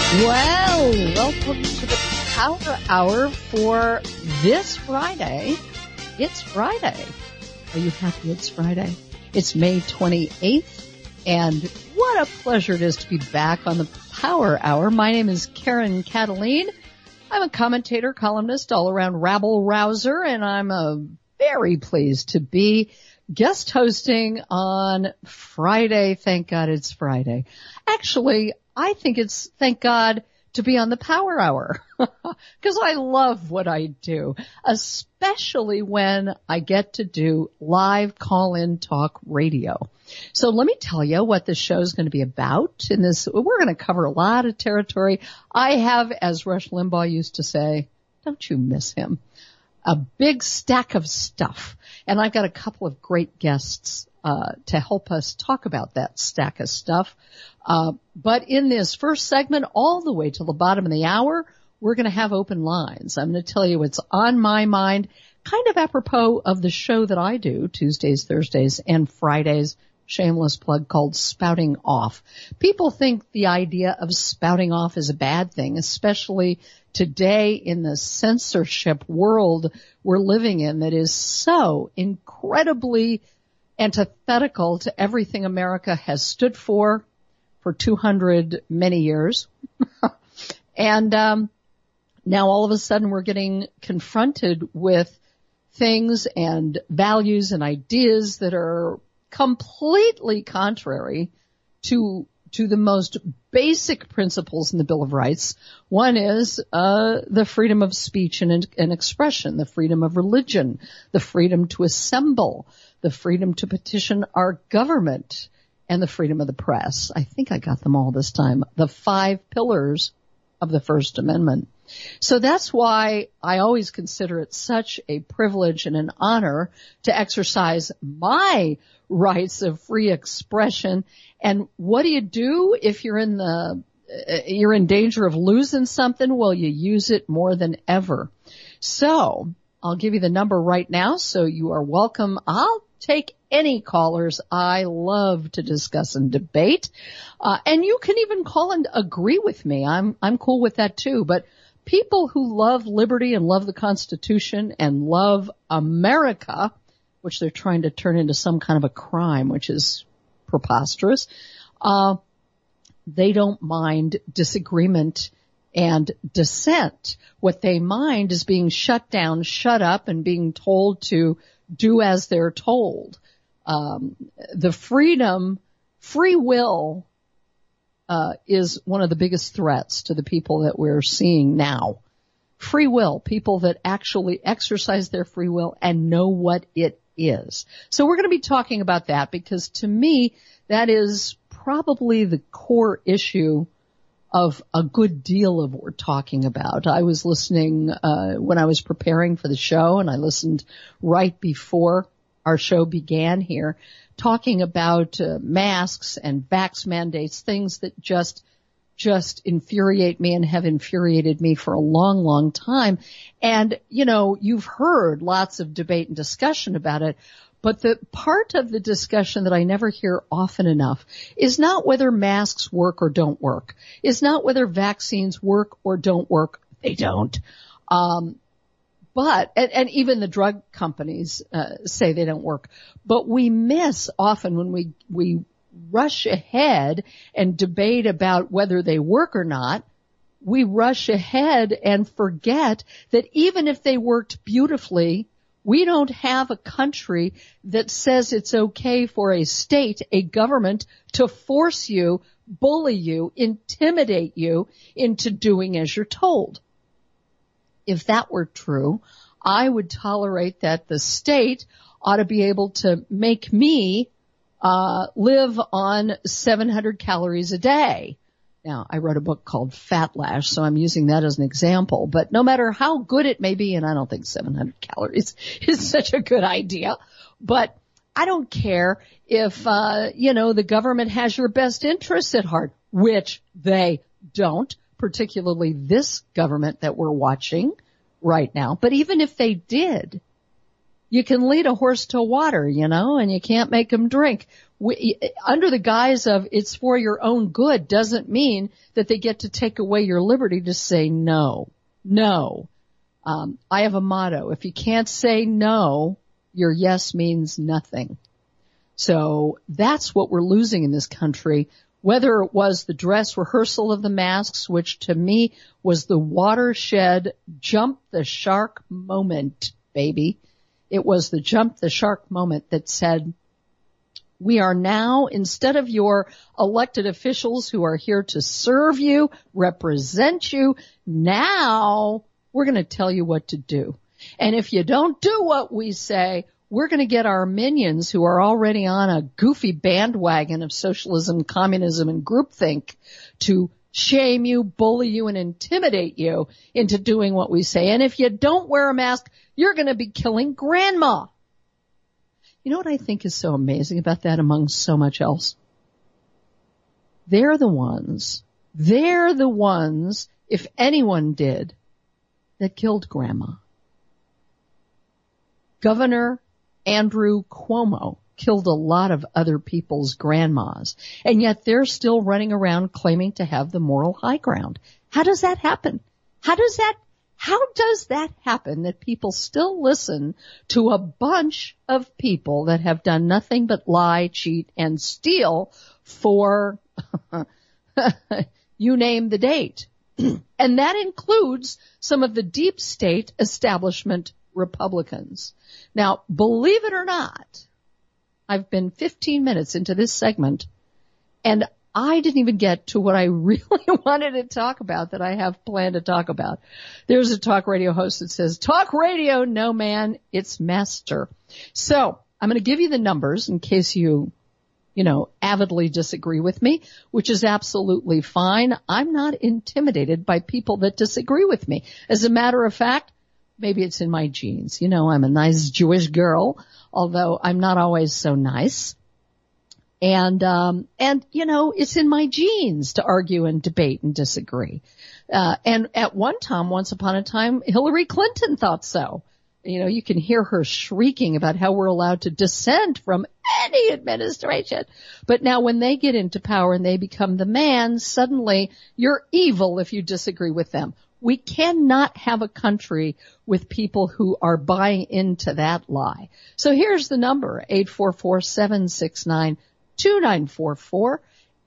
Well, welcome to the Power Hour for this Friday. It's Friday. Are you happy it's Friday? It's May 28th, and what a pleasure it is to be back on the Power Hour. My name is Karen Cataline. I'm a commentator, columnist, all-around rabble-rouser, and I'm very pleased to be guest hosting on Friday. Thank God it's Friday. Actually, I think it's thank God to be on the Power Hour because I love what I do, especially when I get to do live call-in talk radio. So let me tell you what this show is going to be about. In this, we're going to cover a lot of territory. I have, as Rush Limbaugh used to say, don't you miss him, a big stack of stuff. And I've got a couple of great guests to help us talk about that stack of stuff. But in this first segment, all the way till the bottom of the hour, we're going to have open lines. I'm going to tell you what's on my mind, kind of apropos of the show that I do Tuesdays, Thursdays, and Fridays, shameless plug, called Spouting Off. People think the idea of spouting off is a bad thing, especially today in the censorship world we're living in that is so incredibly antithetical to everything America has stood for 200 many years. And now all of a sudden we're getting confronted with things and values and ideas that are completely contrary to the most basic principles in the Bill of Rights. One is the freedom of speech and expression, the freedom of religion, the freedom to assemble, the freedom to petition our government, and the freedom of the press. I think I got them all this time. The 5 pillars of the First Amendment. So that's why I always consider it such a privilege and an honor to exercise my rights of free expression. And what do you do if you're in danger of losing something? Well, you use it more than ever. So I'll give you the number right now, so you are welcome. I'll take any callers. I love to discuss and debate. And you can even call and agree with me. I'm cool with that too. But people who love liberty and love the Constitution and love America, which they're trying to turn into some kind of a crime, which is preposterous, they don't mind disagreement and dissent. What they mind is being shut down, shut up, and being told to do as they're told. The free will, is one of the biggest threats to the people that we're seeing now. Free will, people that actually exercise their free will and know what it is. So we're going to be talking about that because to me, that is probably the core issue of a good deal of what we're talking about. I was listening when I was preparing for the show, and I listened right before our show began here, talking about masks and vax mandates, things that just infuriate me and have infuriated me for a long, long time. And, you know, you've heard lots of debate and discussion about it. But the part of the discussion that I never hear often enough is not whether masks work or don't work, is not whether vaccines work or don't work. They don't. But even the drug companies say they don't work. But we miss often when we rush ahead and debate about whether they work or not, we rush ahead and forget that even if they worked beautifully, we don't have a country that says it's okay for a state, a government, to force you, bully you, intimidate you into doing as you're told. If that were true, I would tolerate that the state ought to be able to make me live on 700 calories a day. Now, I wrote a book called Fat Lash, so I'm using that as an example. But no matter how good it may be, and I don't think 700 calories is such a good idea, but I don't care if, the government has your best interests at heart, which they don't, particularly this government that we're watching right now. But even if they did, you can lead a horse to water, and you can't make him drink. under the guise of it's for your own good doesn't mean that they get to take away your liberty to say no. No. I have a motto. If you can't say no, your yes means nothing. So that's what we're losing in this country, whether it was the dress rehearsal of the masks, which to me was the watershed jump the shark moment, baby. It was the jump the shark moment that said, we are now, instead of your elected officials who are here to serve you, represent you, now we're going to tell you what to do. And if you don't do what we say, we're going to get our minions who are already on a goofy bandwagon of socialism, communism, and groupthink to shame you, bully you, and intimidate you into doing what we say. And if you don't wear a mask, you're going to be killing grandma. You know what I think is so amazing about that among so much else? They're the ones, if anyone did, that killed grandma. Governor Andrew Cuomo killed a lot of other people's grandmas, and yet they're still running around claiming to have the moral high ground. How does that happen? How does that happen that people still listen to a bunch of people that have done nothing but lie, cheat, and steal for you name the date? And that includes some of the deep state establishment Republicans. Now, believe it or not, I've been 15 minutes into this segment, and I didn't even get to what I really wanted to talk about that I have planned to talk about. There's a talk radio host that says, talk radio, no man, it's master. So I'm going to give you the numbers in case you avidly disagree with me, which is absolutely fine. I'm not intimidated by people that disagree with me. As a matter of fact, maybe it's in my genes. I'm a nice Jewish girl, although I'm not always so nice. And it's in my genes to argue and debate and disagree. And at once upon a time, Hillary Clinton thought so. You can hear her shrieking about how we're allowed to dissent from any administration. But now when they get into power and they become the man, suddenly you're evil if you disagree with them. We cannot have a country with people who are buying into that lie. So here's the number, 844-769-2944,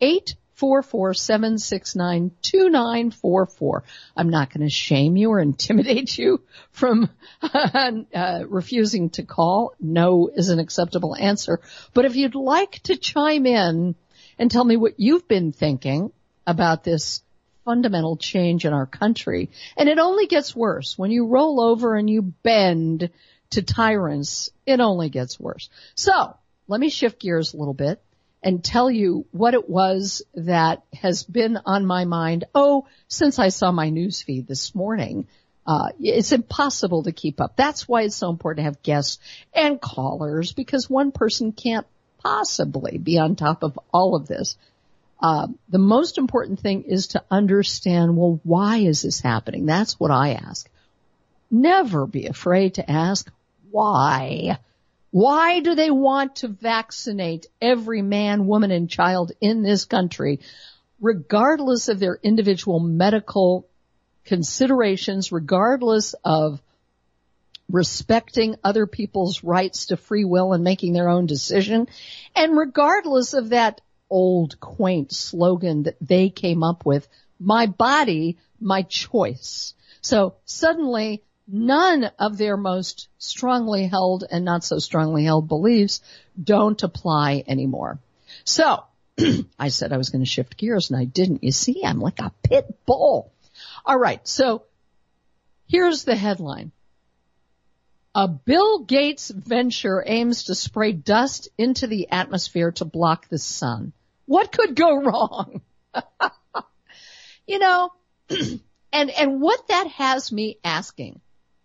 844-769-2944. I'm not going to shame you or intimidate you from refusing to call. No is an acceptable answer. But if you'd like to chime in and tell me what you've been thinking about this fundamental change in our country, and it only gets worse. When you roll over and you bend to tyrants, it only gets worse. So let me shift gears a little bit and tell you what it was that has been on my mind, since I saw my news feed this morning. It's impossible to keep up. That's why it's so important to have guests and callers, because one person can't possibly be on top of all of this. The most important thing is to understand, well, why is this happening? That's what I ask. Never be afraid to ask why. Why do they want to vaccinate every man, woman, and child in this country, regardless of their individual medical considerations, regardless of respecting other people's rights to free will and making their own decision, and regardless of that old quaint slogan that they came up with, my body, my choice. So suddenly none of their most strongly held and not so strongly held beliefs don't apply anymore. So I said I was going to shift gears and I didn't. You see, I'm like a pit bull. All right. So here's the headline. A Bill Gates venture aims to spray dust into the atmosphere to block the sun. What could go wrong? And what that has me asking.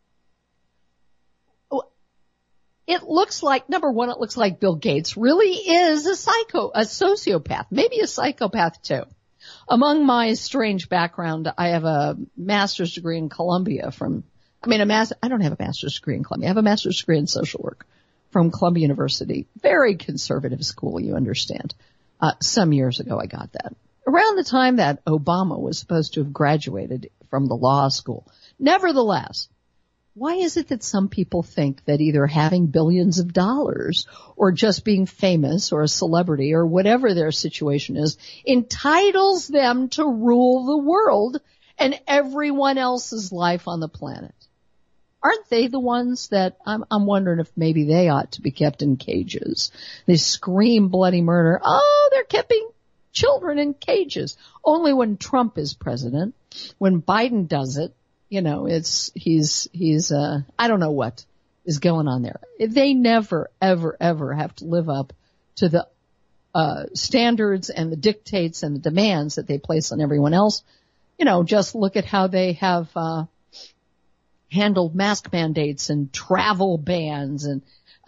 It looks like, number one, it looks like Bill Gates really is a sociopath, maybe a psychopath too. Among my strange background, I have a master's degree in Columbia I don't have a master's degree in Columbia. I have a master's degree in social work from Columbia University. Very conservative school, you understand. Some years ago I got that. Around the time that Obama was supposed to have graduated from the law school. Nevertheless, why is it that some people think that either having billions of dollars or just being famous or a celebrity or whatever their situation is entitles them to rule the world and everyone else's life on the planet? Aren't they the ones that I'm wondering if maybe they ought to be kept in cages? They scream bloody murder. Oh, they're keeping children in cages. Only when Trump is president. When Biden does it, you know, he's I don't know what is going on there. They never, ever, ever have to live up to the standards and the dictates and the demands that they place on everyone else. You know, just look at how they have handled mask mandates and travel bans. And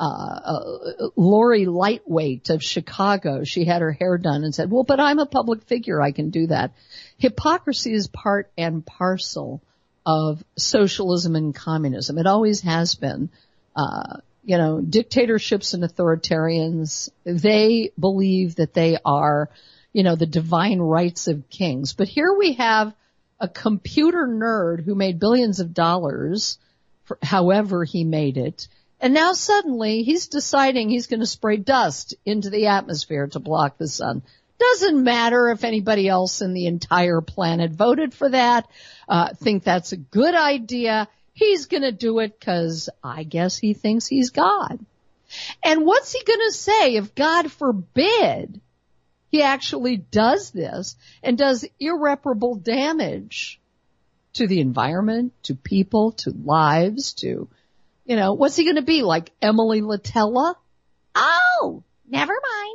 Lori Lightweight of Chicago, she had her hair done and said, well, but I'm a public figure, I can do that. Hypocrisy is part and parcel of socialism and communism. It always has been. You know, dictatorships and authoritarians, they believe that they are, you know, the divine rights of kings. But here we have a computer nerd who made billions of dollars, for however he made it, and now suddenly he's deciding he's going to spray dust into the atmosphere to block the sun. Doesn't matter if anybody else in the entire planet voted for that, think that's a good idea. He's going to do it because I guess he thinks he's God. And what's he going to say if, God forbid, he actually does this and does irreparable damage to the environment, to people, to lives, to, you know, what's he going to be, like Emily Latella? Oh, never mind.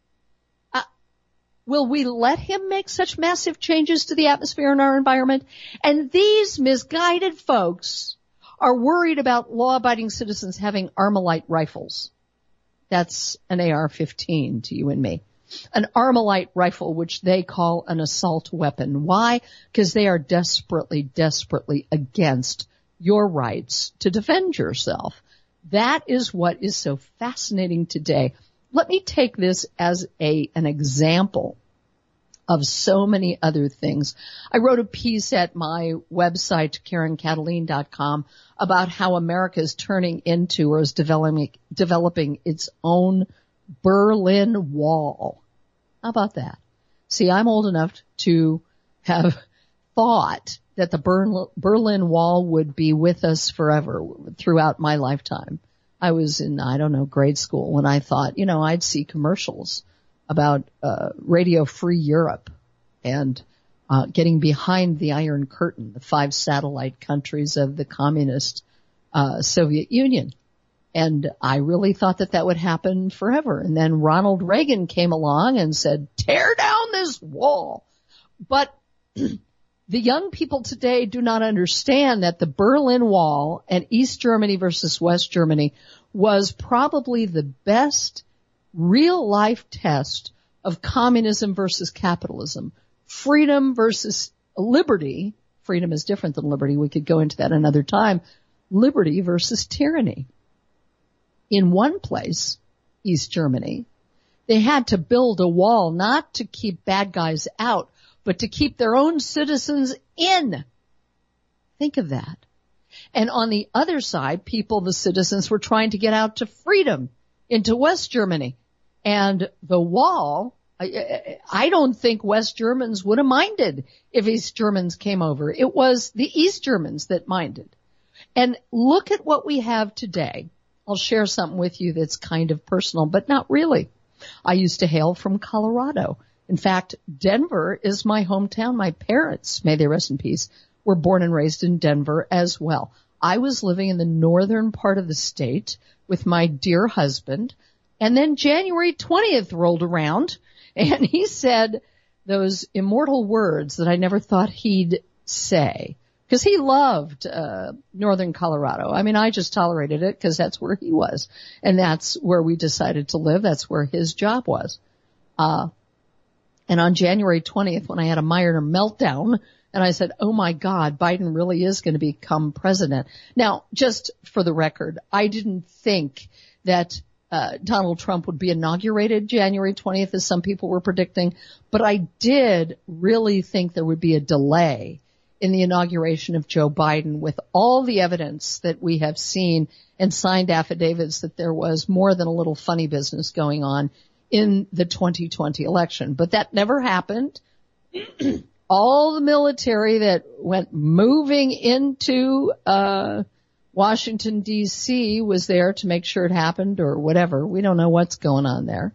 Will we let him make such massive changes to the atmosphere and our environment? And these misguided folks are worried about law-abiding citizens having Armalite rifles. That's an AR-15 to you and me. An Armalite rifle, which they call an assault weapon. Why? Because they are desperately, desperately against your rights to defend yourself. That is what is so fascinating today. Let me take this as an example of so many other things. I wrote a piece at my website, KarenKataline.com, about how America is turning into or is developing its own Berlin Wall. How about that? See, I'm old enough to have thought that the Berlin Wall would be with us forever throughout my lifetime. I was in, grade school when I thought, I'd see commercials about Radio Free Europe and getting behind the Iron Curtain, the 5 satellite countries of the communist Soviet Union. And I really thought that would happen forever. And then Ronald Reagan came along and said, tear down this wall. But the young people today do not understand that the Berlin Wall and East Germany versus West Germany was probably the best real-life test of communism versus capitalism. Freedom versus liberty. Freedom is different than liberty. We could go into that another time. Liberty versus tyranny. In one place, East Germany, they had to build a wall not to keep bad guys out, but to keep their own citizens in. Think of that. And on the other side, the citizens were trying to get out to freedom into West Germany. And the wall, I don't think West Germans would have minded if East Germans came over. It was the East Germans that minded. And look at what we have today. I'll share something with you that's kind of personal, but not really. I used to hail from Colorado. In fact, Denver is my hometown. My parents, may they rest in peace, were born and raised in Denver as well. I was living in the northern part of the state with my dear husband, and then January 20th rolled around, and he said those immortal words that I never thought he'd say, because he loved northern Colorado. I mean, I just tolerated it because that's where he was, and that's where we decided to live. That's where his job was. And on January 20th, when I had a minor meltdown, and I said, oh my God, Biden really is going to become president. Now, just for the record, I didn't think that Donald Trump would be inaugurated January 20th, as some people were predicting. But I did really think there would be a delay in the inauguration of Joe Biden, with all the evidence that we have seen and signed affidavits that there was more than a little funny business going on in the 2020 election. But that never happened. All the military that went moving into Washington, D.C. was there to make sure it happened, or whatever. We don't know what's going on there.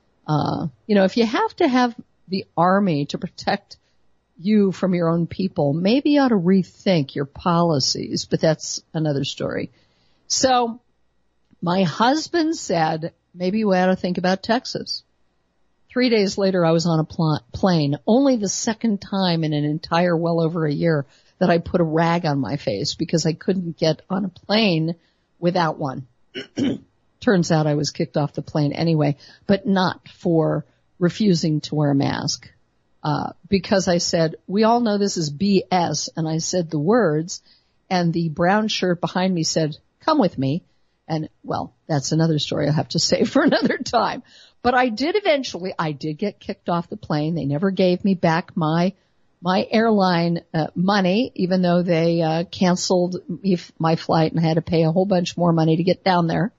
If you have to have the army to protect you from your own people, maybe you ought to rethink your policies, but that's another story. So my husband said, maybe we ought to think about Texas. 3 days later, I was on a plane, only the second time in an entire well over a year that I put a rag on my face because I couldn't get on a plane without one. Turns out I was kicked off the plane anyway, but not for refusing to wear a mask. Because I said, we all know this is BS, and I said the words, and the brown shirt behind me said, come with me. And, well, that's another story I'll have to save for another time. But I did get kicked off the plane. They never gave me back my airline money, even though they canceled my flight and I had to pay a whole bunch more money to get down there.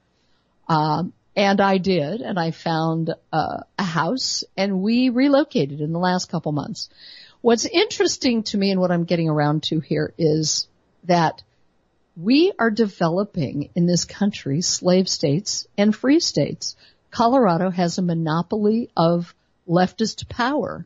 And I did, and I found a house, and we relocated in the last couple months. What's interesting to me and what I'm getting around to here is that we are developing in this country slave states and free states. Colorado has a monopoly of leftist power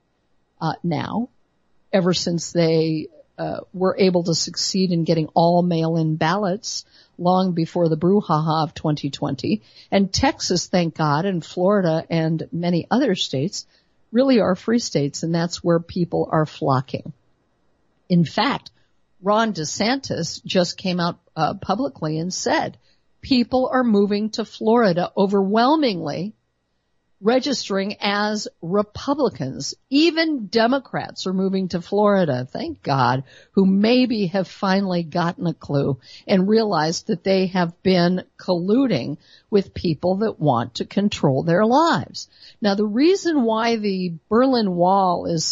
now, ever since they were able to succeed in getting all mail-in ballots long before the brouhaha of 2020. And Texas, thank God, and Florida and many other states really are free states, and that's where people are flocking. In fact, Ron DeSantis just came out publicly and said people are moving to Florida overwhelmingly, registering as Republicans. Even Democrats are moving to Florida, thank God, who maybe have finally gotten a clue and realized that they have been colluding with people that want to control their lives. Now, the reason why the Berlin Wall is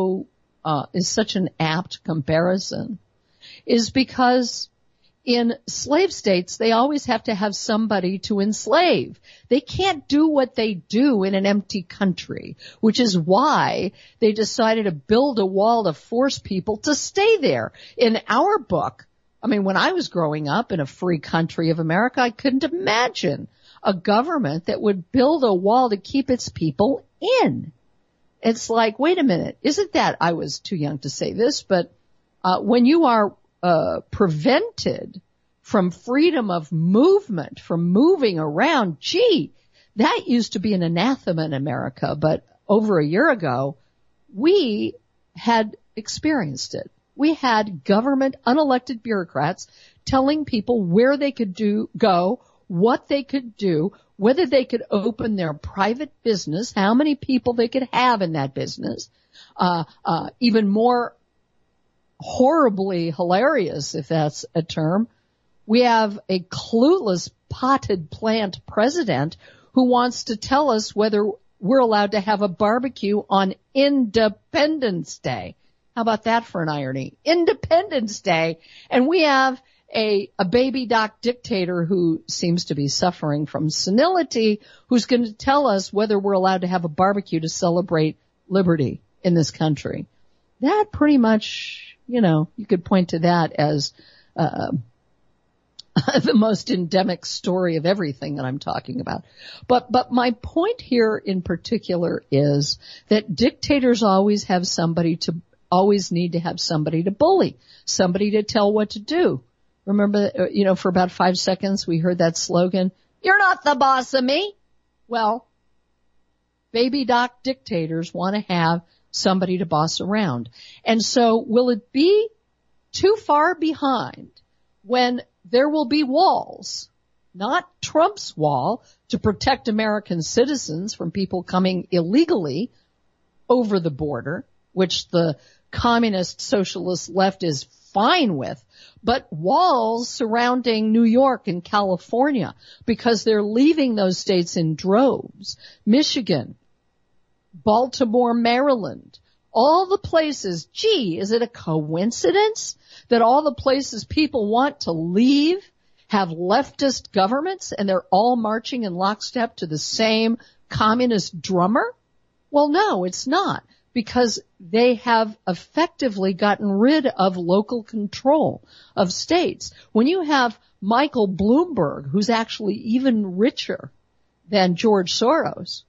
such an apt comparison is because in slave states, they always have to have somebody to enslave. They can't do what they do in an empty country, which is why they decided to build a wall to force people to stay there. In our book, when I was growing up in a free country of America, I couldn't imagine a government that would build a wall to keep its people in. It's like, wait a minute, isn't that, I was too young to say this, but when you are prevented from freedom of movement, from moving around. That used to be an anathema in America, but over a year ago, we had experienced it. We had government unelected bureaucrats telling people where they could go, what they could do, whether they could open their private business, how many people they could have in that business, even more horribly hilarious, if that's a term. We have a clueless potted plant president who wants to tell us whether we're allowed to have a barbecue on Independence Day. How about that for an irony? Independence Day. And we have a baby doc dictator who seems to be suffering from senility, who's going to tell us whether we're allowed to have a barbecue to celebrate liberty in this country. That pretty much, you could point to that as the most endemic story of everything that I'm talking about. But my point here in particular is that dictators always need to have somebody to bully, somebody to tell what to do. Remember, for about 5 seconds we heard that slogan, "You're not the boss of me." Well, baby doc dictators want to have somebody to boss around. And so will it be too far behind when there will be walls, not Trump's wall to protect American citizens from people coming illegally over the border, which the communist socialist left is fine with, but walls surrounding New York and California, because they're leaving those states in droves. Michigan, Baltimore, Maryland, all the places. Gee, is it a coincidence that all the places people want to leave have leftist governments and they're all marching in lockstep to the same communist drummer? Well, no, it's not, because they have effectively gotten rid of local control of states. When you have Michael Bloomberg, who's actually even richer than George Soros,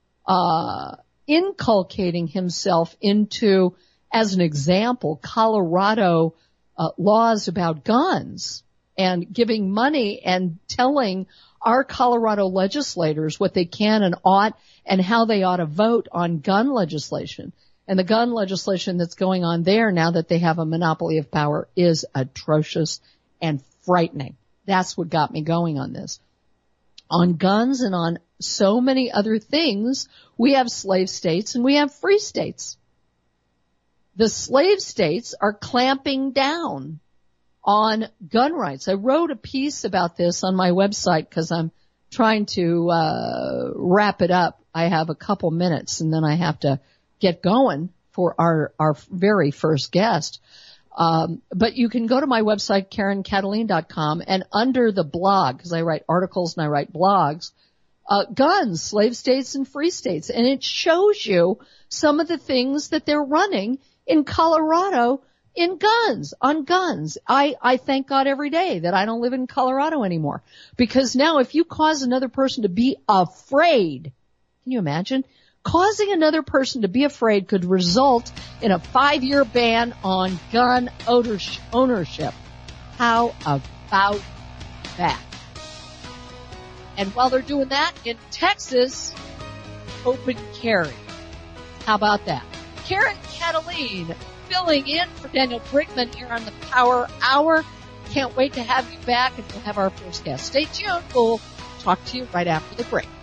inculcating himself into, as an example, Colorado laws about guns, and giving money and telling our Colorado legislators what they can and ought and how they ought to vote on gun legislation. And the gun legislation that's going on there now that they have a monopoly of power is atrocious and frightening. That's what got me going on this. On guns and on so many other things, we have slave states and we have free states. The slave states are clamping down on gun rights. I wrote a piece about this on my website because I'm trying to wrap it up. I have a couple minutes and then I have to get going for our very first guest. But you can go to my website, KarenKataline.com, and under the blog, because I write articles and I write blogs, guns, slave states and free states. And it shows you some of the things that they're running in Colorado on guns. I thank God every day that I don't live in Colorado anymore, because now if you cause another person to be afraid, can you imagine? Causing another person to be afraid could result in a 5-year ban on gun ownership. How about that? And while they're doing that, in Texas, open carry. How about that? Karen Kataline filling in for Daniel Brinkman here on the Power Hour. Can't wait to have you back, and we'll have our first guest. Stay tuned. We'll talk to you right after the break.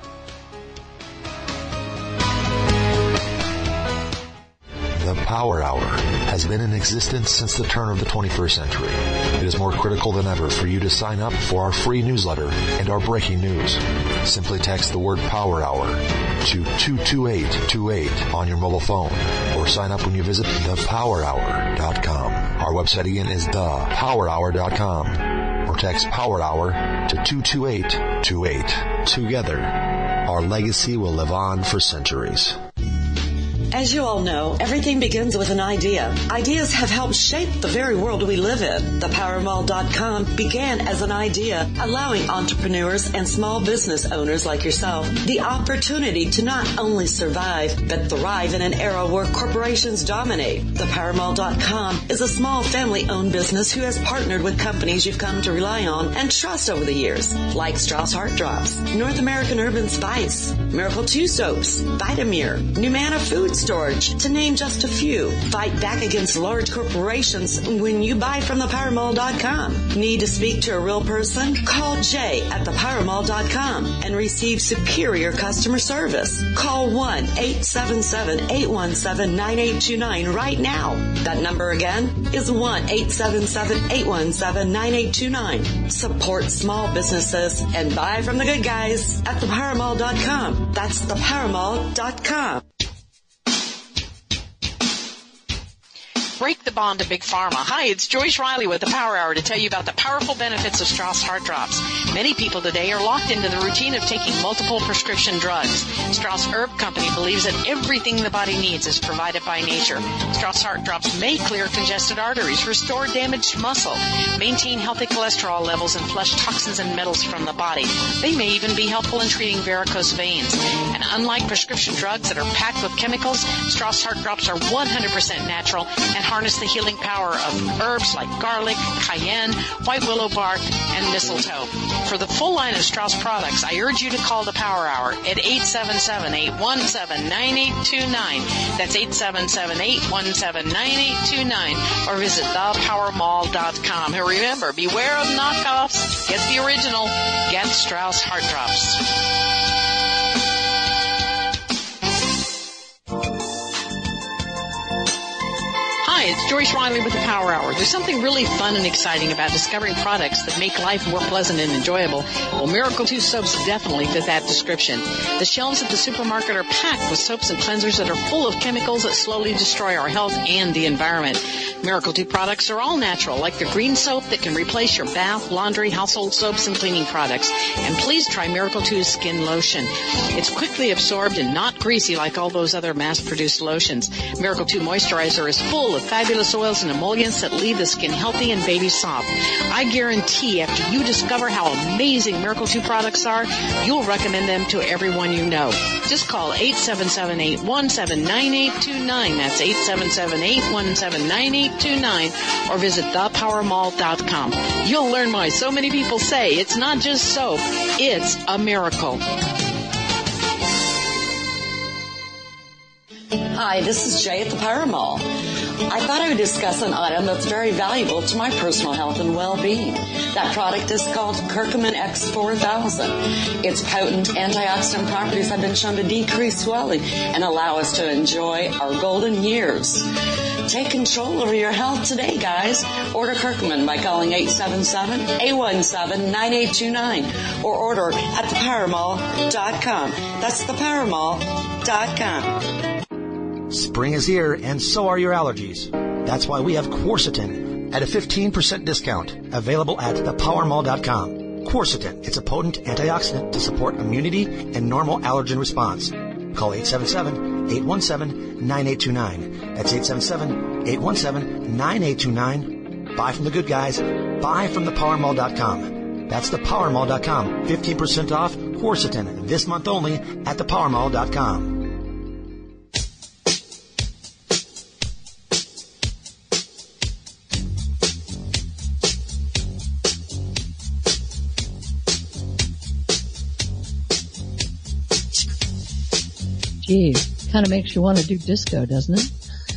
The Power Hour has been in existence since the turn of the 21st century. It is more critical than ever for you to sign up for our free newsletter and our breaking news. Simply text the word Power Hour to 22828 on your mobile phone, or sign up when you visit thepowerhour.com. Our website again is thepowerhour.com, or text Power Hour to 22828. Together, our legacy will live on for centuries. As you all know, everything begins with an idea. Ideas have helped shape the very world we live in. ThePowerMall.com began as an idea, allowing entrepreneurs and small business owners like yourself the opportunity to not only survive, but thrive in an era where corporations dominate. ThePowerMall.com is a small family-owned business who has partnered with companies you've come to rely on and trust over the years, like Strauss Heart Drops, North American Herb & Spice, Miracle 2 Soaps, Vitamir, Numana Food Storage, to name just a few. Fight back against large corporations when you buy from thepowermall.com. Need to speak to a real person? Call Jay at thepowermall.com and receive superior customer service. Call 1-877-817-9829 right now. That number again is 1-877-817-9829. Support small businesses and buy from the good guys at thepowermall.com. That's thepowermall.com. Break the bond to Big Pharma. Hi, it's Joyce Riley with the Power Hour to tell you about the powerful benefits of Strauss Heart Drops. Many people today are locked into the routine of taking multiple prescription drugs. Strauss Herb Company believes that everything the body needs is provided by nature. Strauss Heart Drops may clear congested arteries, restore damaged muscle, maintain healthy cholesterol levels, and flush toxins and metals from the body. They may even be helpful in treating varicose veins. And unlike prescription drugs that are packed with chemicals, Strauss Heart Drops are 100% natural and harness the healing power of herbs like garlic, cayenne, white willow bark, and mistletoe. For the full line of Strauss products, I urge you to call the Power Hour at 877-817-9829. That's 877-817-9829. Or visit thepowermall.com. And remember, beware of knockoffs. Get the original. Get Strauss Heart Drops. Hi, it's Joyce Riley with the Power Hour. There's something really fun and exciting about discovering products that make life more pleasant and enjoyable. Well, Miracle 2 soaps definitely fit that description. The shelves at the supermarket are packed with soaps and cleansers that are full of chemicals that slowly destroy our health and the environment. Miracle 2 products are all natural, like the green soap that can replace your bath, laundry, household soaps, and cleaning products. And please try Miracle 2's skin lotion. It's quickly absorbed and not greasy like all those other mass-produced lotions. Miracle 2 moisturizer is full of fabulous oils and emollients that leave the skin healthy and baby soft. I guarantee after you discover how amazing Miracle 2 products are, you'll recommend them to everyone you know. Just call 877-817-9829. That's 877-817-9829, or visit thepowermall.com. You'll learn why so many people say it's not just soap, it's a miracle. Hi, this is Jay at the Power Mall. I thought I would discuss an item that's very valuable to my personal health and well-being. That product is called Curcumin X4000. Its potent antioxidant properties have been shown to decrease swelling and allow us to enjoy our golden years. Take control over your health today, guys. Order Curcumin by calling 877-817-9829 or order at thepowermall.com. That's thepowermall.com. Spring is here, and so are your allergies. That's why we have Quercetin at a 15% discount, available at thepowermall.com. Quercetin, it's a potent antioxidant to support immunity and normal allergen response. Call 877-817-9829. That's 877-817-9829. Buy from the good guys. Buy from thepowermall.com. That's thepowermall.com. 15% off Quercetin this month only at thepowermall.com. Gee, kind of makes you want to do disco, doesn't it?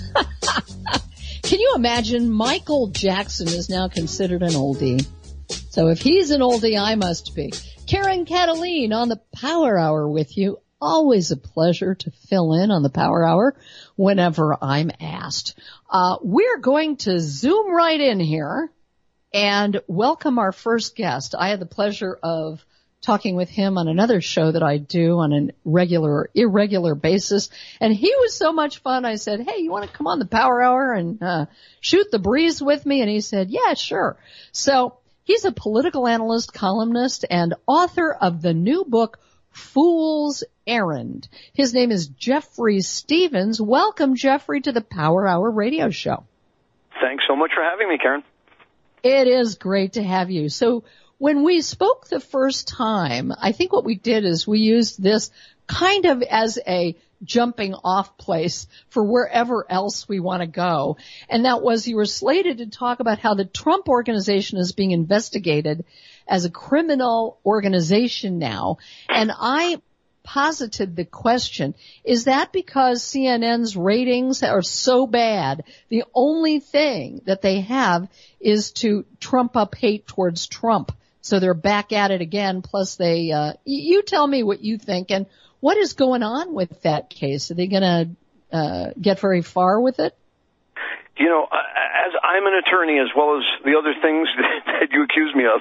Can you imagine? Michael Jackson is now considered an oldie. So if he's an oldie, I must be. Karen Cataline on the Power Hour with you. Always a pleasure to fill in on the Power Hour whenever I'm asked. We're going to zoom right in here and welcome our first guest. I had the pleasure of talking with him on another show that I do on an irregular basis. And he was so much fun. I said, hey, you want to come on the Power Hour and shoot the breeze with me? And he said, yeah, sure. So he's a political analyst, columnist, and author of the new book, Fool's Errand. His name is Jeffrey Stevens. Welcome, Jeffrey, to the Power Hour radio show. Thanks so much for having me, Karen. It is great to have you. So when we spoke the first time, I think what we did is we used this kind of as a jumping off place for wherever else we want to go. And that was you were slated to talk about how the Trump organization is being investigated as a criminal organization now. And I posited the question, is that because CNN's ratings are so bad, the only thing that they have is to trump up hate towards Trump? So they're back at it again, plus they, you tell me what you think, and what is going on with that case? Are they going to get very far with it? You know, as I'm an attorney as well as the other things that you accuse me of,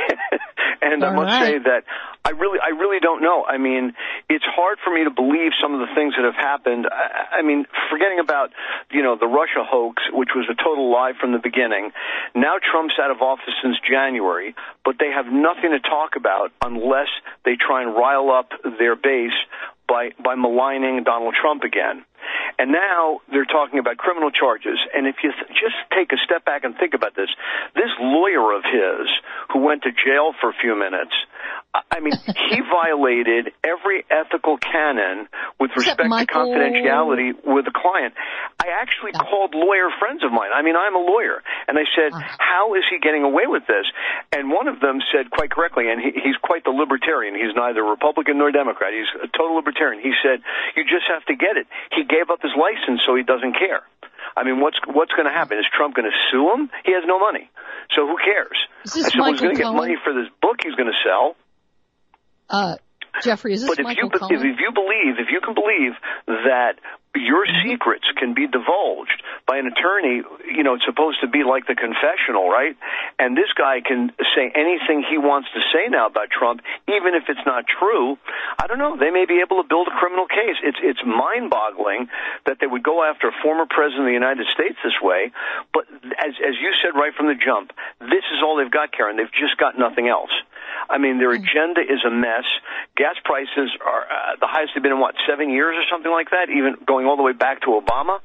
and I must say that I really don't know. I mean, it's hard for me to believe some of the things that have happened. I mean, forgetting about, you know, the Russia hoax, which was a total lie from the beginning. Now Trump's out of office since January, but they have nothing to talk about unless they try and rile up their base by maligning Donald Trump again. And now they're talking about criminal charges. And if you just take a step back and think about this lawyer of his who went to jail for a few minutes, I mean, he violated every ethical canon with respect to confidentiality with a client. I actually called lawyer friends of mine. I mean, I'm a lawyer. And I said, how is he getting away with this? And one of them said quite correctly, and he's quite the libertarian. He's neither Republican nor Democrat. He's a total libertarian. He said, you just have to get it. He gave up his license, so he doesn't care. I mean, what's going to happen? Is Trump going to sue him? He has no money. So who cares? I said, well, he's going to get money for this book he's going to sell. Jeffrey, is this Michael Collins? If you can believe that your secrets can be divulged by an attorney, it's supposed to be like the confessional, right? And this guy can say anything he wants to say now about Trump, even if it's not true. I don't know. They may be able to build a criminal case. It's mind-boggling that they would go after a former president of the United States this way. But as you said right from the jump, this is all they've got, Karen. They've just got nothing else. I mean, their agenda is a mess. Gas prices are the highest they've been in, 7 years or something like that, even going all the way back to Obama.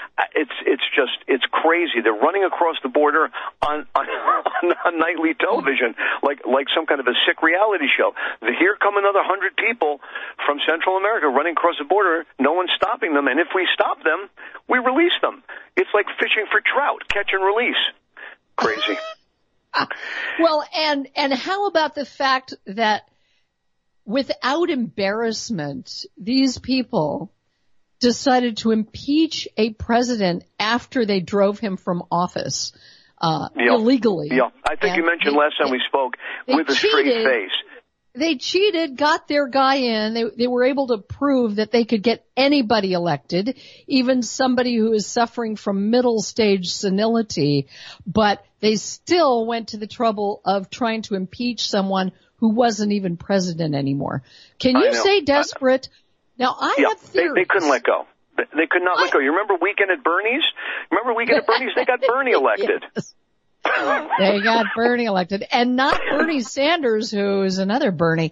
It's crazy. They're running across the border on nightly television like some kind of a sick reality show. Here come another 100 people from Central America running across the border. No one's stopping them, and if we stop them, we release them. It's like fishing for trout, catch and release. Crazy. Well, and how about the fact that without embarrassment, these people decided to impeach a president after they drove him from office illegally. Yeah, I think you mentioned last time we spoke with a straight face. They cheated, got their guy in. They were able to prove that they could get anybody elected, even somebody who is suffering from middle stage senility, but they still went to the trouble of trying to impeach someone who wasn't even president anymore. Can you say desperate? Now, I have theories. They couldn't let go. They could not let go. You remember Weekend at Bernie's? They got Bernie elected. Yes. They got Bernie elected, and not Bernie Sanders, who is another Bernie.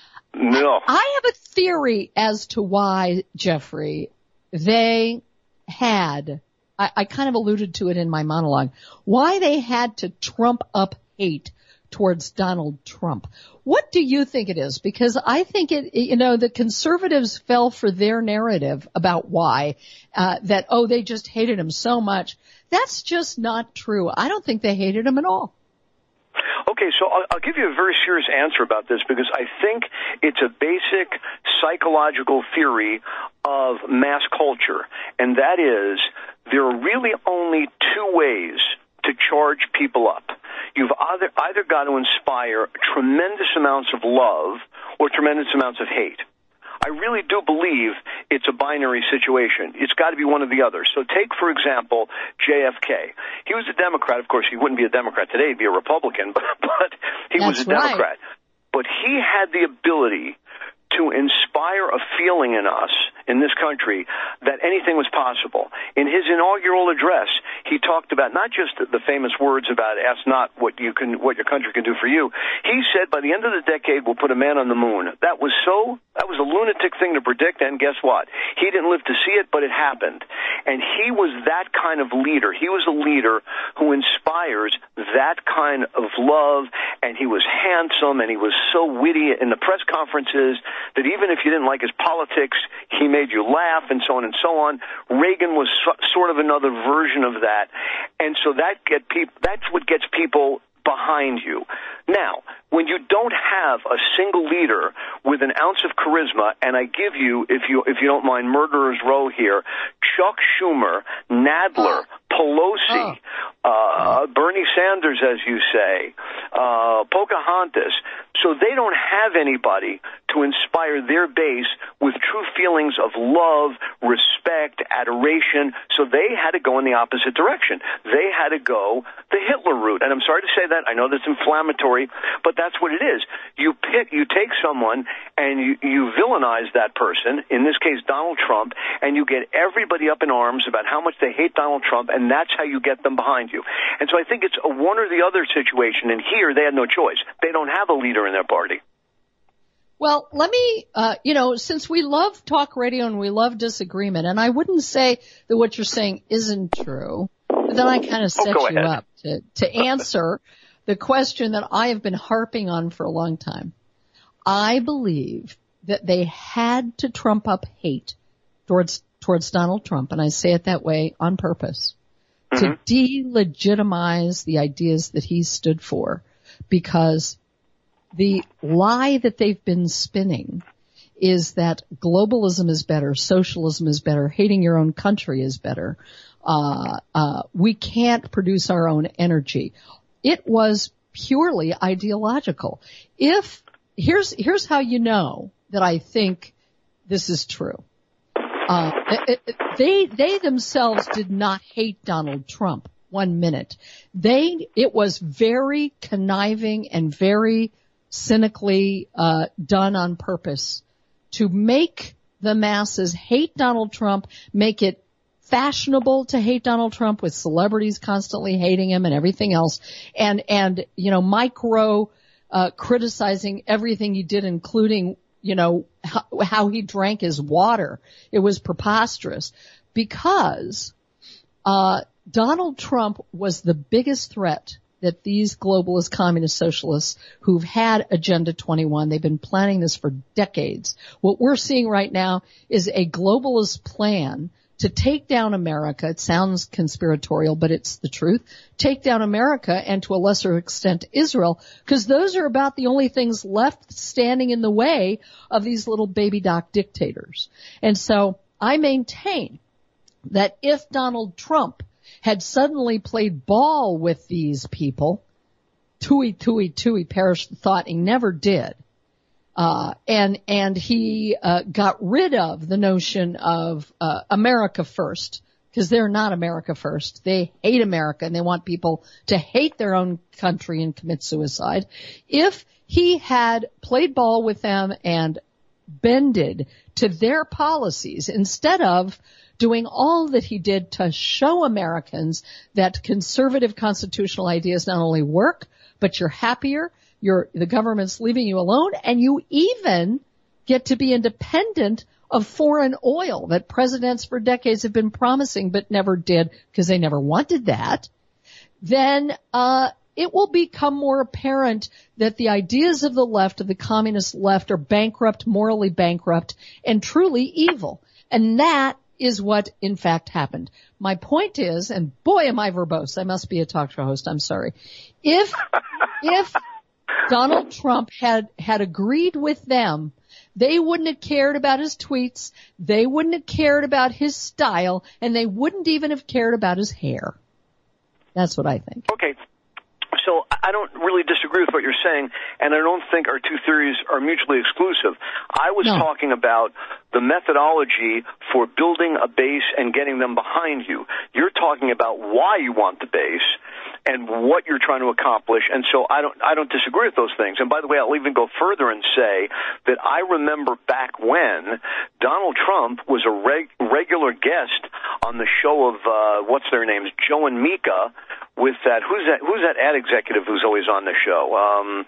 No. I have a theory as to why, Jeffrey, they had, I kind of alluded to it in my monologue, why they had to trump up hate towards Donald Trump. What do you think it is? Because I think the conservatives fell for their narrative about why, they just hated him so much. That's just not true. I don't think they hated him at all. Okay, so I'll give you a very serious answer about this because I think it's a basic psychological theory of mass culture, and that is there are really only two ways to charge people up. You've either got to inspire tremendous amounts of love or tremendous amounts of hate. I really do believe it's a binary situation. It's got to be one or the other. So take, for example, JFK. He was a Democrat. Of course, he wouldn't be a Democrat today. He'd be a Republican, but he was a Democrat. But he had the ability to inspire a feeling in us, in this country, that anything was possible. In his inaugural address, he talked about not just the famous words about ask not what your country can do for you. He said by the end of the decade, we'll put a man on the moon. That was a lunatic thing to predict, and guess what? He didn't live to see it, but it happened. And he was that kind of leader. He was a leader who inspires that kind of love, and he was handsome, and he was so witty in the press conferences that even if you didn't like his politics, he made you laugh, and so on and so on. Reagan was sort of another version of that. And so that's what gets people behind you. Now, when you don't have a single leader with an ounce of charisma, and I give you, if you don't mind, murderer's row here, Chuck Schumer, Nadler, Pelosi, Bernie Sanders, as you say, Pocahontas. So they don't have anybody to inspire their base with true feelings of love, respect, adoration. So they had to go in the opposite direction. They had to go the Hitler route. And I'm sorry to say that. I know that's inflammatory, but that's what it is. You take someone and you villainize that person, in this case Donald Trump, and you get everybody up in arms about how much they hate Donald Trump, and that's how you get them behind you. And so I think it's a one or the other situation, and here they had no choice. They don't have a leader in their party. Well, let me, since we love talk radio and we love disagreement, and I wouldn't say that what you're saying isn't true, but then I kind of set you up to answer the question that I have been harping on for a long time. I believe that they had to trump up hate towards Donald Trump, and I say it that way on purpose, to delegitimize the ideas that he stood for, because the lie that they've been spinning is that globalism is better, socialism is better, hating your own country is better. We can't produce our own energy. It was purely ideological. Here's how you know that I think this is true. They themselves did not hate Donald Trump 1 minute. It was very conniving and very cynically done on purpose to make the masses hate Donald Trump, make it fashionable to hate Donald Trump with celebrities constantly hating him and everything else, and micro criticizing everything he did, including how he drank his water. It was preposterous because Donald Trump was the biggest threat that these globalist communist socialists who've had Agenda 21, they've been planning this for decades. What we're seeing right now is a globalist plan to take down America. It sounds conspiratorial, but it's the truth. Take down America and to a lesser extent Israel, because those are about the only things left standing in the way of these little baby doc dictators. And so I maintain that if Donald Trump had suddenly played ball with these people, tui, perish the thought, he never did. And he got rid of the notion of America first, because they're not America first. They hate America and they want people to hate their own country and commit suicide. If he had played ball with them and bended to their policies instead of doing all that he did to show Americans that conservative constitutional ideas not only work, but you're happier, the government's leaving you alone, and you even get to be independent of foreign oil that presidents for decades have been promising but never did because they never wanted that, then it will become more apparent that the ideas of the left, of the communist left, are bankrupt, morally bankrupt, and truly evil. And that is what, in fact, happened. My point is, and boy, am I verbose. I must be a talk show host. I'm sorry. If Donald Trump had agreed with them, they wouldn't have cared about his tweets, they wouldn't have cared about his style, and they wouldn't even have cared about his hair. That's what I think. Okay. So I don't really disagree with what you're saying, and I don't think our two theories are mutually exclusive. I was talking about the methodology for building a base and getting them behind you. You're talking about why you want the base and what you're trying to accomplish, and so I don't disagree with those things. And by the way, I'll even go further and say that I remember back when Donald Trump was a regular guest on the show of what's their names, Joe and Mika, with that who's that ad executive who's always on the show?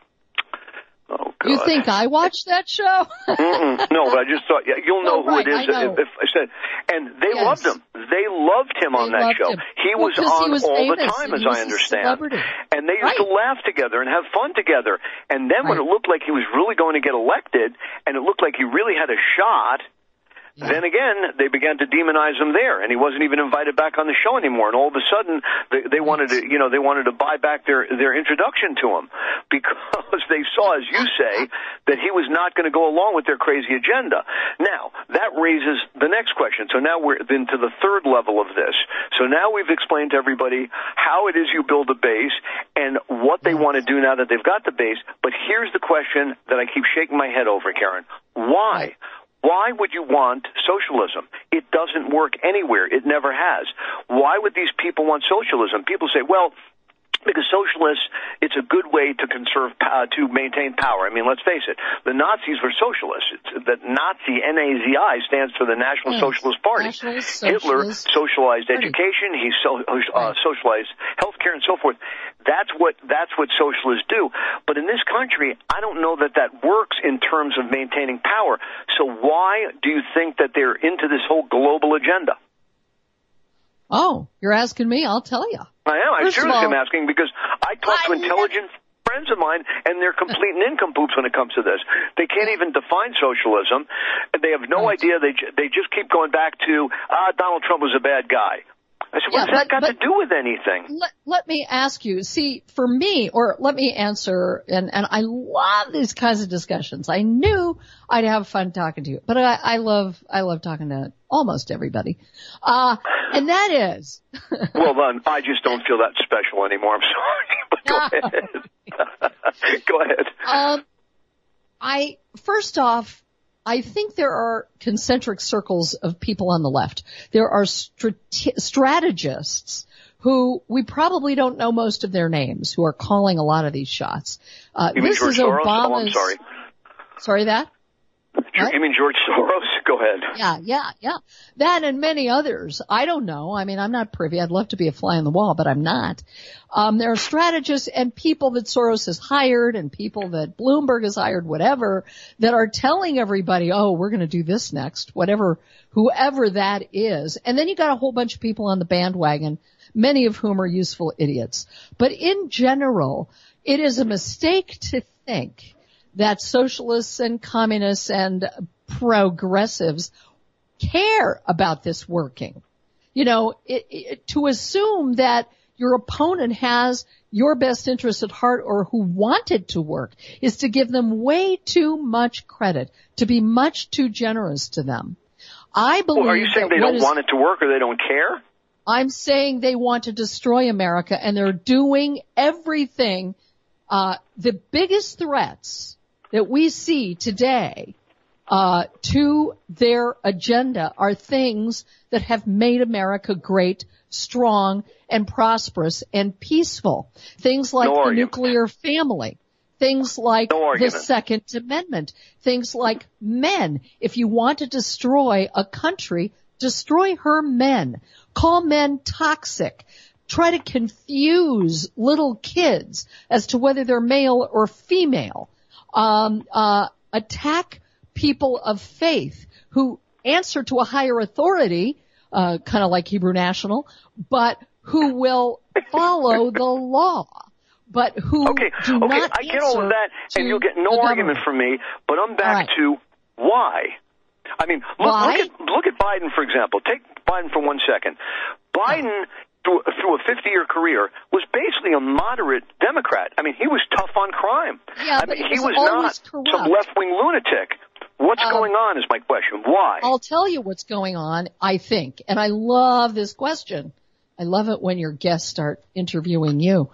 Oh, God. You think I watched that show? No, but I just thought you'll know who it is. If I said, and they loved him. They loved him on that show. He was on all the time, as I understand. And they used to laugh together and have fun together. And then when it looked like he was really going to get elected, and it looked like he really had a shot, then again, they began to demonize him there, and he wasn't even invited back on the show anymore. And all of a sudden, they wanted to buy back their introduction to him because they saw, as you say, that he was not going to go along with their crazy agenda. Now, that raises the next question. So now we're into the third level of this. So now we've explained to everybody how it is you build a base and what they want to do now that they've got the base. But here's the question that I keep shaking my head over, Karen. Why? Why would you want socialism? It doesn't work anywhere. It never has. Why would these people want socialism? People say, well, because socialists, it's a good way to to maintain power. I mean, let's face it. The Nazis were socialists. The Nazi, N-A-Z-I, stands for the National Socialist Party. Hitler socialized education. He socialized healthcare and so forth. That's what socialists do. But in this country, I don't know that works in terms of maintaining power. So why do you think that they're into this whole global agenda? Oh, you're asking me? I'll tell you. I am. I seriously am asking because I talk to intelligent friends of mine, and they're complete nincompoops when it comes to this. They can't even define socialism. They have no idea. They just keep going back to, Donald Trump was a bad guy. I said, what's that got to do with anything? Let me ask you, see, for me, or let me answer, and I love these kinds of discussions. I knew I'd have fun talking to you, but I love talking to almost everybody. And that is. Well, then, I just don't feel that special anymore. I'm sorry, but go ahead. Go ahead. First off, I think there are concentric circles of people on the left. There are strategists who we probably don't know most of their names, who are calling a lot of these shots. This is Obama's. Oh, I'm sorry. Sorry, that? You mean George Soros? Go ahead. Yeah. That and many others. I don't know. I mean, I'm not privy. I'd love to be a fly on the wall, but I'm not. There are strategists and people that Soros has hired and people that Bloomberg has hired, whatever, that are telling everybody, oh, we're going to do this next, whoever that is. And then you got a whole bunch of people on the bandwagon, many of whom are useful idiots. But in general, it is a mistake to think that socialists and communists and progressives care about this working. You know, to assume that your opponent has your best interest at heart or who want it to work is to give them way too much credit, to be much too generous to them. I believe. Well, are you saying they don't want it to work or they don't care? I'm saying they want to destroy America, and they're doing everything. The biggest threats that we see today to their agenda are things that have made America great, strong, and prosperous and peaceful. Things like the nuclear family. Things like the Second Amendment. Things like men. If you want to destroy a country, destroy her men. Call men toxic. Try to confuse little kids as to whether they're male or female. Attack people of faith who answer to a higher authority, kind of like Hebrew National, but who will follow the law, but who do not I get all of that, and you'll get no argument from me, but I'm back to why. I mean, look at Biden, for example. Take Biden for 1 second. Biden, through a 50-year career, was basically a moderate Democrat. I mean, he was tough on crime. Yeah, I mean, he was not some left-wing lunatic. What's going on is my question. Why? I'll tell you what's going on, I think. And I love this question. I love it when your guests start interviewing you.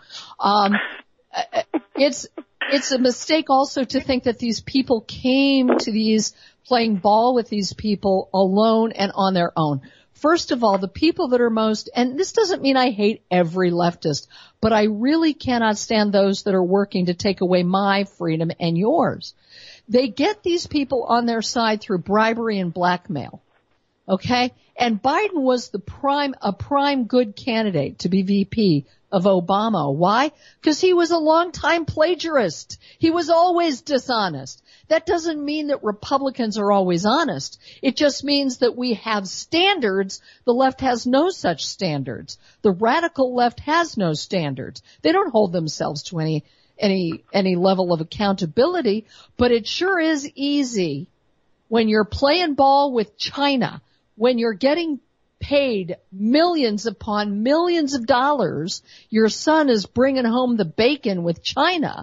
It's a mistake also to think that these people came to these playing ball with these people alone and on their own. First of all, the people that are most, and this doesn't mean I hate every leftist, but I really cannot stand those that are working to take away my freedom and yours. They get these people on their side through bribery and blackmail. Okay? And Biden was a prime good candidate to be VP of Obama. Why? Because he was a longtime plagiarist. He was always dishonest. That doesn't mean that Republicans are always honest. It just means that we have standards. The left has no such standards. The radical left has no standards. They don't hold themselves to any level of accountability, but it sure is easy when you're playing ball with China, when you're getting paid millions upon millions of dollars, your son is bringing home the bacon with China,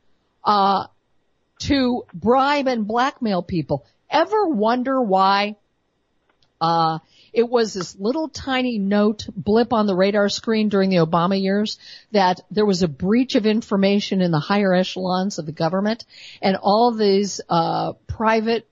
to bribe and blackmail people. Ever wonder why, it was this little tiny note blip on the radar screen during the Obama years that there was a breach of information in the higher echelons of the government, and all these private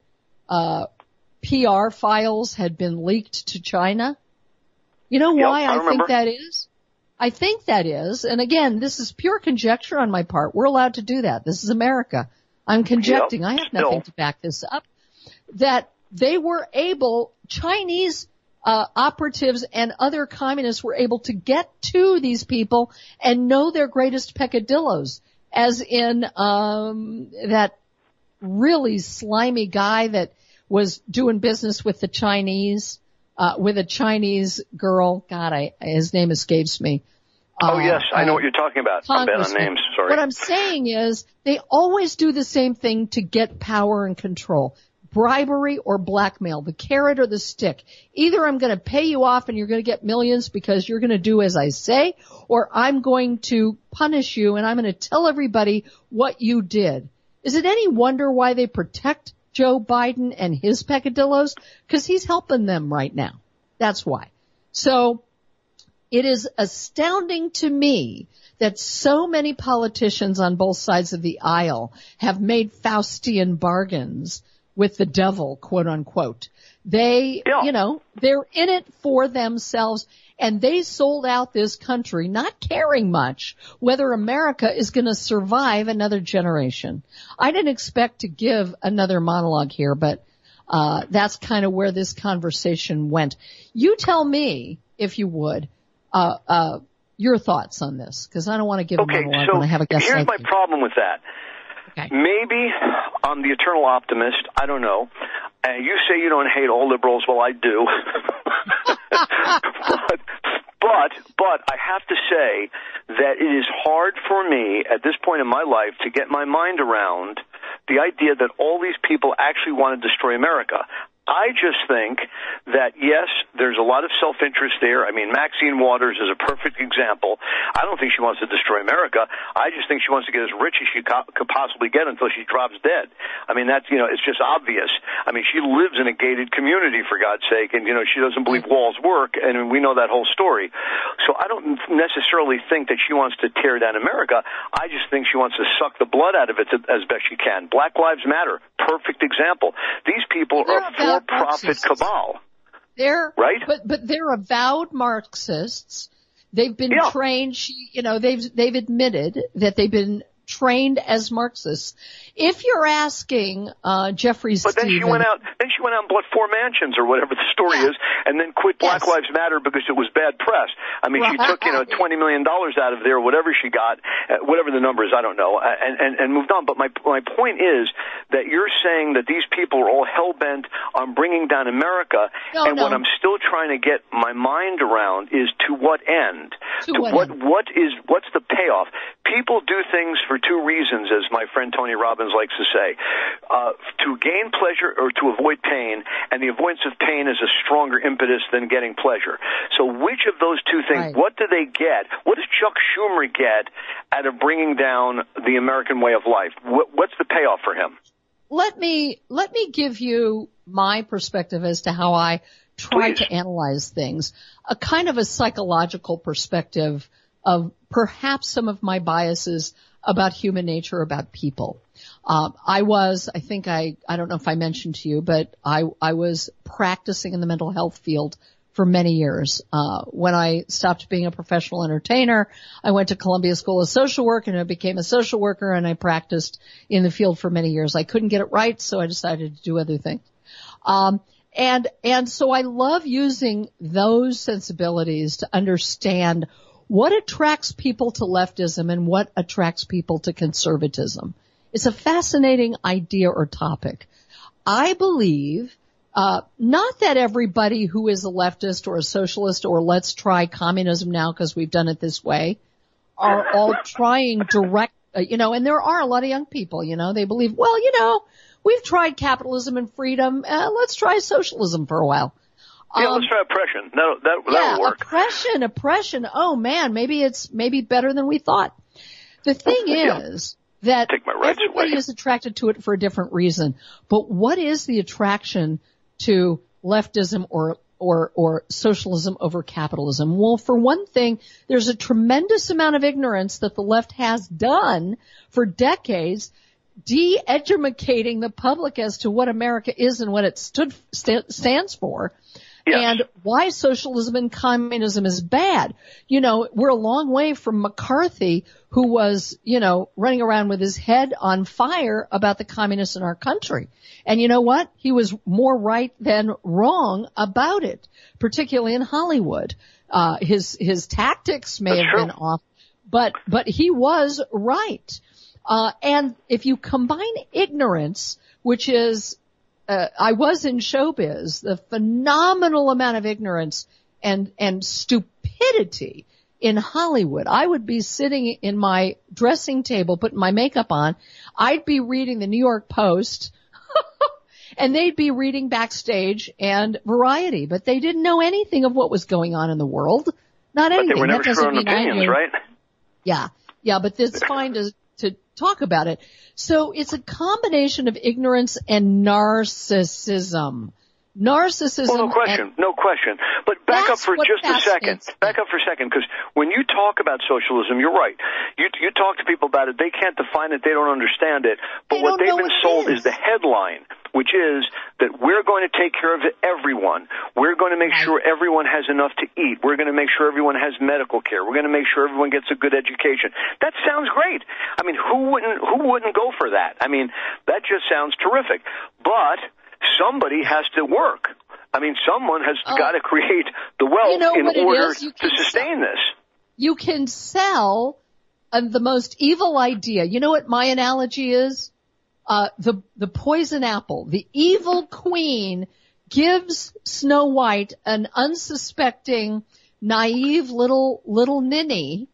PR files had leaked leaked to China? You know why I think that is? I think that is, and again, this is pure conjecture on my part. We're allowed to do that. This is America. I'm conjecturing. I have nothing to back this up. That they were able, Chinese operatives and other communists were able to get to these people and know their greatest peccadillos, as in that really slimy guy that was doing business with the Chinese, with a Chinese girl. God, his name escapes me. Yes, I know what you're talking about. I'm bad on names, sorry. What I'm saying is they always do the same thing to get power and control. Bribery or blackmail, the carrot or the stick. Either I'm going to pay you off and you're going to get millions because you're going to do as I say, or I'm going to punish you and I'm going to tell everybody what you did. Is it any wonder why they protect Joe Biden and his peccadillos? Because he's helping them right now. That's why. So it is astounding to me that so many politicians on both sides of the aisle have made Faustian bargains with the devil, quote unquote. They, you know, they're in it for themselves, and they sold out this country not caring much whether America is going to survive another generation. I didn't expect to give another monologue here, but that's kind of where this conversation went. You tell me, if you would, your thoughts on this, because I don't want to give a monologue when I have a guest. Here's my problem with that. Okay. Maybe I'm the eternal optimist. I don't know. You say you don't hate all liberals. Well, I do. but I have to say that it is hard for me at this point in my life to get my mind around the idea that all these people actually want to destroy America. I just think that, yes, there's a lot of self-interest there. I mean, Maxine Waters is a perfect example. I don't think she wants to destroy America. I just think she wants to get as rich as she could possibly get until she drops dead. I mean, that's, you know, it's just obvious. I mean, she lives in a gated community, for God's sake, and, you know, she doesn't believe walls work, and we know that whole story. So I don't necessarily think that she wants to tear down America. I just think she wants to suck the blood out of it as best she can. Black Lives Matter, perfect example. These people are for-profit cabal. They're right, but they're avowed Marxists. They've been trained. You know, they've admitted that they've been trained as Marxists. If you're asking Jeffrey But then she went out and bought 4 mansions or whatever the story is, and then quit Black Lives Matter because it was bad press. I mean, she took, you know, $20 million out of there, whatever she got, whatever the number is, I don't know, and moved on. But my point is that you're saying that these people are all hell-bent on bringing down America, what I'm still trying to get my mind around is to what end? What's the payoff? People do things for 2 reasons, as my friend Tony Robbins likes to say, to gain pleasure or to avoid pain, and the avoidance of pain is a stronger impetus than getting pleasure. So which of those 2 things, what do they get? What does Chuck Schumer get out of bringing down the American way of life? What's the payoff for him? Let me give you my perspective as to how I try to analyze things, a kind of a psychological perspective of perhaps some of my biases about human nature, about people. I don't know if I mentioned to you, but I was practicing in the mental health field for many years. When I stopped being a professional entertainer, I went to Columbia School of Social Work and I became a social worker, and I practiced in the field for many years. I couldn't get it right, so I decided to do other things. And so I love using those sensibilities to understand what attracts people to leftism and what attracts people to conservatism. It's a fascinating idea or topic. I believe not that everybody who is a leftist or a socialist or let's try communism now because we've done it this way are all trying direct, and there are a lot of young people, they believe, well, we've tried capitalism and freedom. Let's try socialism for a while. Let's try oppression. That'll work. Oppression. Oh man, maybe better than we thought. The thing is that everybody is attracted to it for a different reason. But what is the attraction to leftism or socialism over capitalism? Well, for one thing, there's a tremendous amount of ignorance that the left has done for decades, de-educating the public as to what America is and what it stands for. Yes. And why socialism and communism is bad. We're a long way from McCarthy, who was, running around with his head on fire about the communists in our country. And you know what? He was more right than wrong about it, particularly in Hollywood. His tactics may have been off, but he was right. And if you combine ignorance, which is I was in showbiz, the phenomenal amount of ignorance and stupidity in Hollywood. I would be sitting in my dressing table, putting my makeup on. I'd be reading the New York Post and they'd be reading Backstage and Variety, but they didn't know anything of what was going on in the world. Not anything. But they were never sure on opinions, right? Yeah, but it's fine to talk about it. So it's a combination of ignorance and narcissism. narcissism. Well, no question. But back up for just a second. Because when you talk about socialism, you're right. You talk to people about it, they can't define it, they don't understand it. But what they've been sold is the headline, which is that we're going to take care of everyone. We're going to make sure everyone has enough to eat. We're going to make sure everyone has medical care. We're going to make sure everyone gets a good education. That sounds great. I mean, who wouldn't go for that? I mean, that just sounds terrific. But somebody has to work. I mean, someone has got to create the wealth in order to sustain this. You can sell the most evil idea. You know what my analogy is? The poison apple. The evil queen gives Snow White, an unsuspecting, naive little ninny,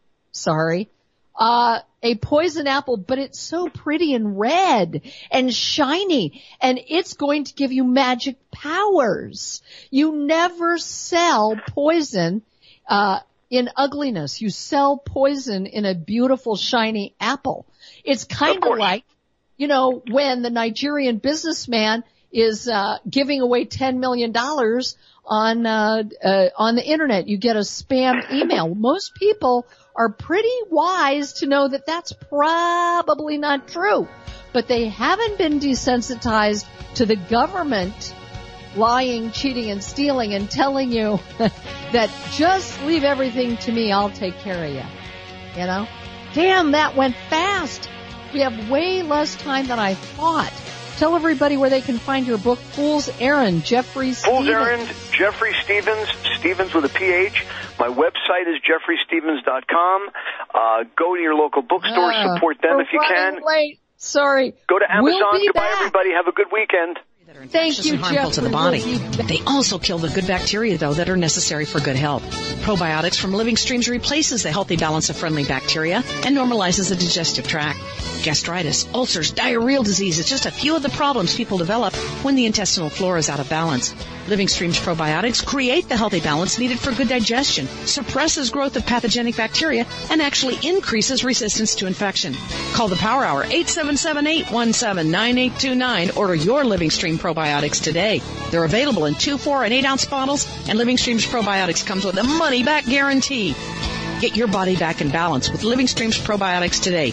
a poison apple, but it's so pretty and red and shiny, and it's going to give you magic powers. You never sell poison in ugliness. You sell poison in a beautiful, shiny apple. It's kind of like, when the Nigerian businessman is giving away $10 million on the internet. You get a spam email. Most people are pretty wise to know that that's probably not true, but they haven't been desensitized to the government lying, cheating, and stealing and telling you that just leave everything to me, I'll take care of you. Damn, that went fast. We have way less time than I thought. Tell everybody where they can find your book, Fool's Errand, Jeffrey Stevens. Fool's Errand, Jeffrey Stevens, Stevens with a PH. My website is jeffreystevens.com. Go to your local bookstore, support them if you can. Late. Sorry. Go to Amazon. Goodbye, everybody. Have a good weekend. That are infectious and harmful to the body. They also kill the good bacteria, though, that are necessary for good health. Probiotics from Living Streams replaces the healthy balance of friendly bacteria and normalizes the digestive tract. Gastritis, ulcers, diarrheal diseases, just a few of the problems people develop when the intestinal flora is out of balance. Living Streams probiotics create the healthy balance needed for good digestion, suppresses growth of pathogenic bacteria, and actually increases resistance to infection. Call the Power Hour, 877-817-9829. Order your Living Stream probiotics today. They're available in 2, 4, and 8-ounce bottles, and Living Streams probiotics comes with a money-back guarantee. Get your body back in balance with Living Streams probiotics today.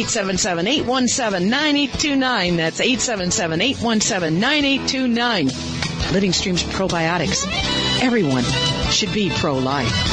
877-817-9829. That's 877-817-9829. Living Streams probiotics. Everyone should be pro-life.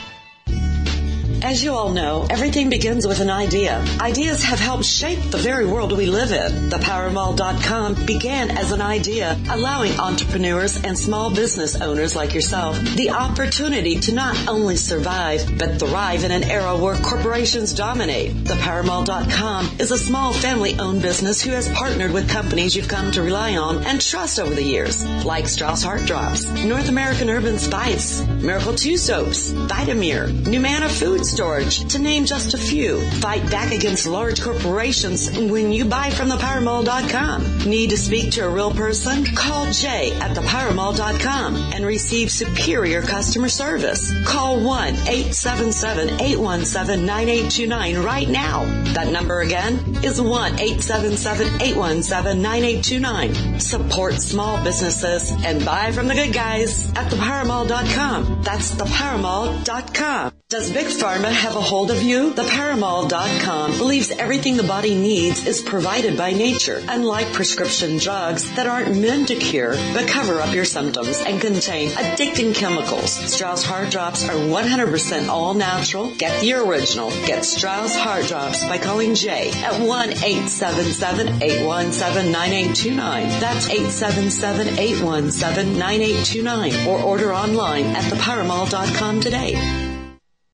As you all know, everything begins with an idea. Ideas have helped shape the very world we live in. ThePowerMall.com began as an idea, allowing entrepreneurs and small business owners like yourself the opportunity to not only survive, but thrive in an era where corporations dominate. ThePowerMall.com is a small family-owned business who has partnered with companies you've come to rely on and trust over the years, like Strauss Heart Drops, North American Urban Spice, Miracle 2 Soaps, Vitamir, Numana Food Storage, to name just a few. Fight back against large corporations when you buy from ThePowerMall.com. Need to speak to a real person? Call Jay at ThePowerMall.com and receive superior customer service. Call 1-877-817-9829 right now. That number again is 1-877-817-9829. Support small businesses and buy from the good guys at ThePowerMall.com. That's ThePowerMall.com. Does Big Pharma have a hold of you? ThePowerMall.com believes everything the body needs is provided by nature, unlike prescription drugs that aren't meant to cure but cover up your symptoms and contain addicting chemicals. Strauss Heart Drops are 100% all natural. Get the original. Get Strauss Heart Drops by calling Jay at 1-877-817-9829. That's 877-817-9829. Or order online at ThePowerMall.com today.